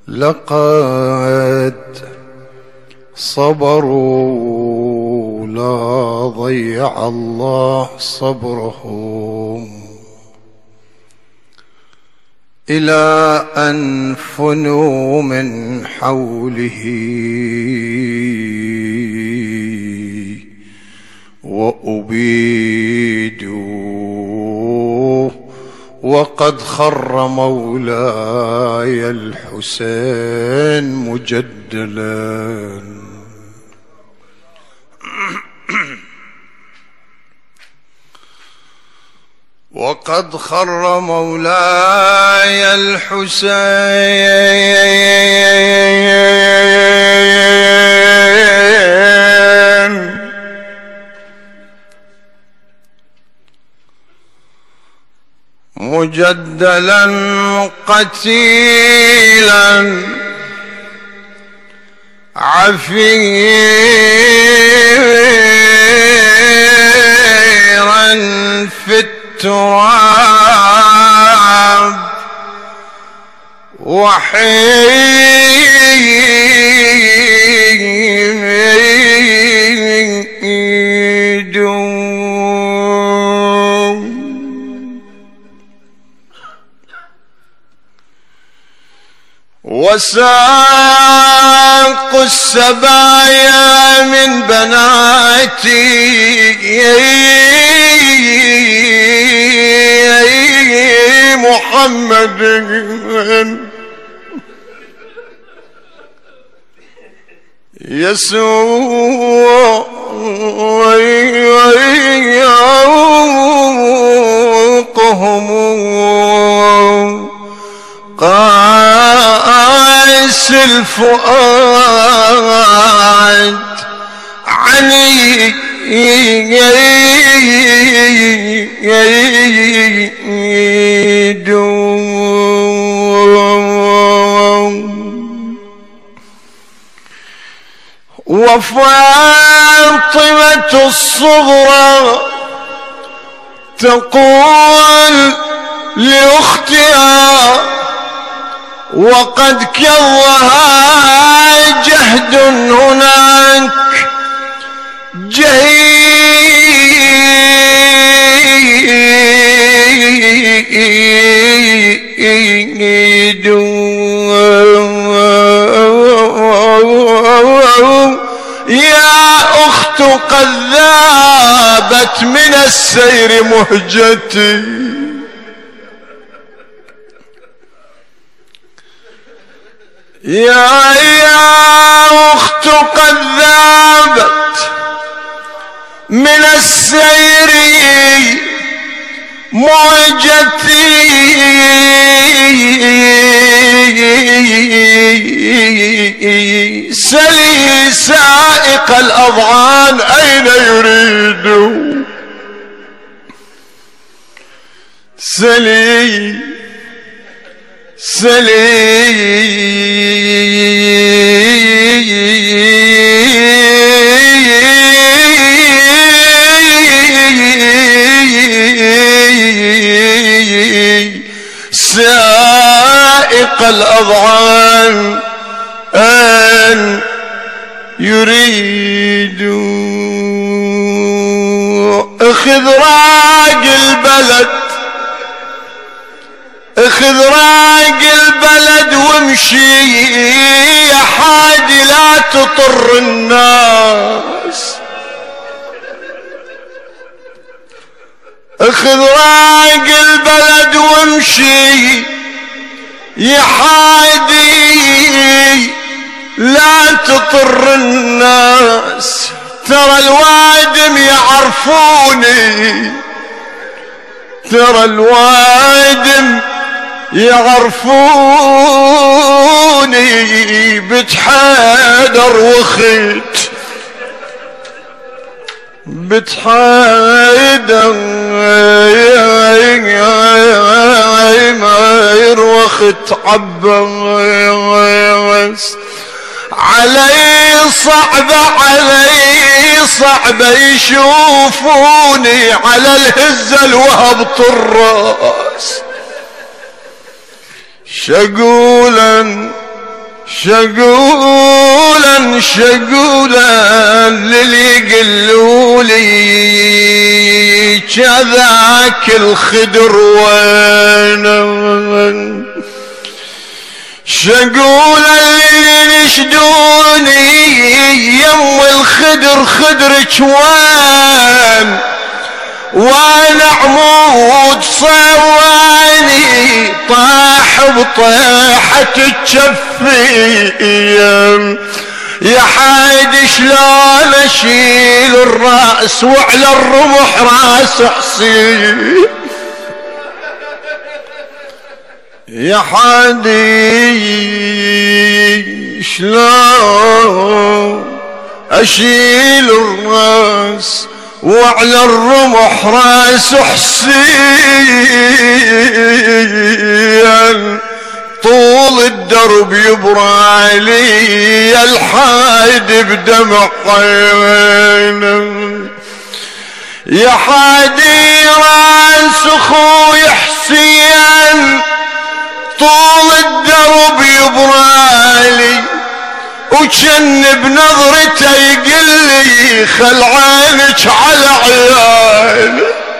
لقد صبروا لا ضيع الله صبرهم إلى أن فنوا من حوله وأبيدوا وقد خر مولاي الحسين مجدلا. وقد خر مولاي الحسين مجدلا قتيلا عفيرا في التراب وحيد وساق السبايا من بناتي محمد يسوع يوقهم قاس الفؤاد عني وفاطمة الصغرى تقول لأختها وقد كرها جهد هناك جهيد يا أخت قد ذابت من السير مهجتي يا أخت قد ذابت من السير مهجتي سلي سائق الأضعان أين يريد سلي سائق الأضعان أن يريد اخذ راق البلد اخذ راق البلد وامشي يا حادي لا تطر الناس اخذ راق البلد وامشي يا حادي لا تطر الناس ترى الوادم يعرفوني ترى الوادم يعرفوني بتحادر وخيت بتحادر ما يروخت عباس علي صعبة يشوفوني على الهزة الوهبط الراس شقولا شقولا شقولا للي يقلولي كذاك الخدر وين، شقولا اللي ينشدوني يم الخدر خدرك وين، وانا عمود صواني طاح بطيحة الجفين، يا حاج شلون اشيل الراس وعلى الرمح راس حسين، يا حادي شلون اشيل الراس وعلى الرمح راس حسين، طول الدرب يبرالي الحاد بدمع عينه، يا حادي راس اخوي حسين طول الدرب يبرالي، وجن بنظرته يقلي خل عينك على عيالي،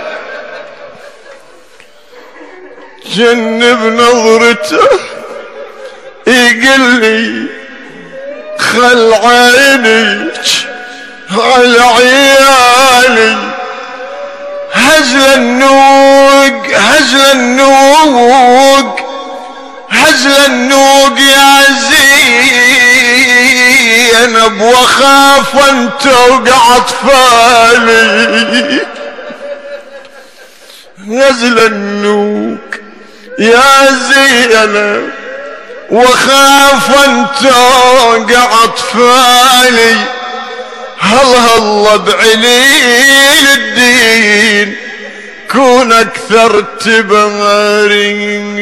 جن بنظرته يقلي خل عينك على عيالي، هزل النوق هزل النوق هزل النوق يا زينب، وخاف ان توقع اطفالي، هزل النوق يا زينب وخاف ان توقع اطفالي، هلا بعليل الدين كون اكثر تبارين،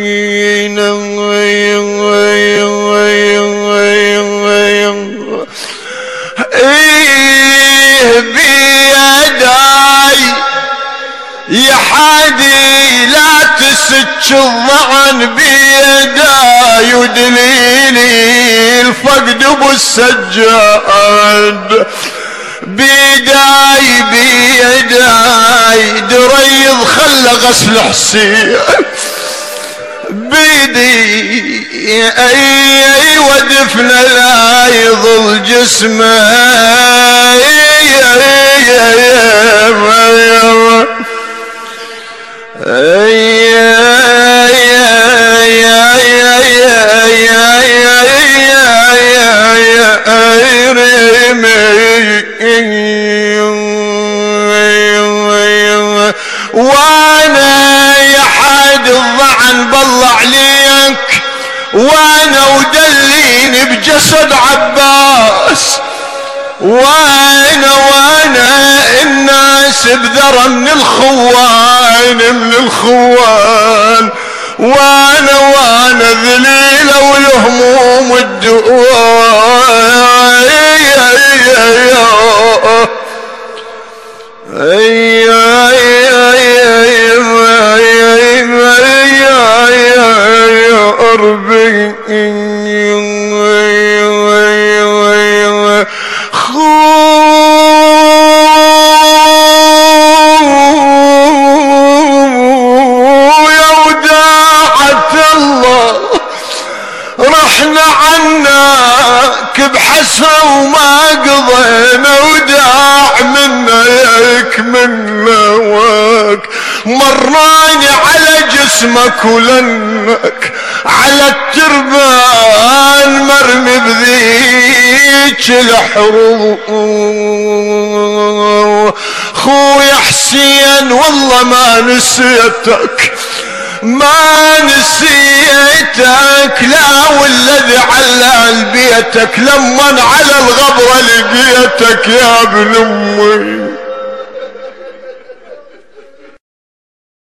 ايه بيداي يا حادي لا تسج الظعن بيداي، ودليلي الفقد ابو السجاد، بيداي بيداي دريض خلى غسل حسين، بيدي اي ودفن لا يظل جسمه، وانا يا حاد الضعن بالله عليك، وانا ودليني بجسد عباس، وانا الناس بذرة من الخوان وانا ذليلة والهموم الدواء، رحنا عناك بحسرة وما قضينا وداع منك واك، مراني على جسمك ولنك على التربان مرمي بذيك الحروب، خويا حسين والله ما نسيتك ما نسيتك، لا والذي على بيتك لمن على الغبرة لقيتك يا ابن امي،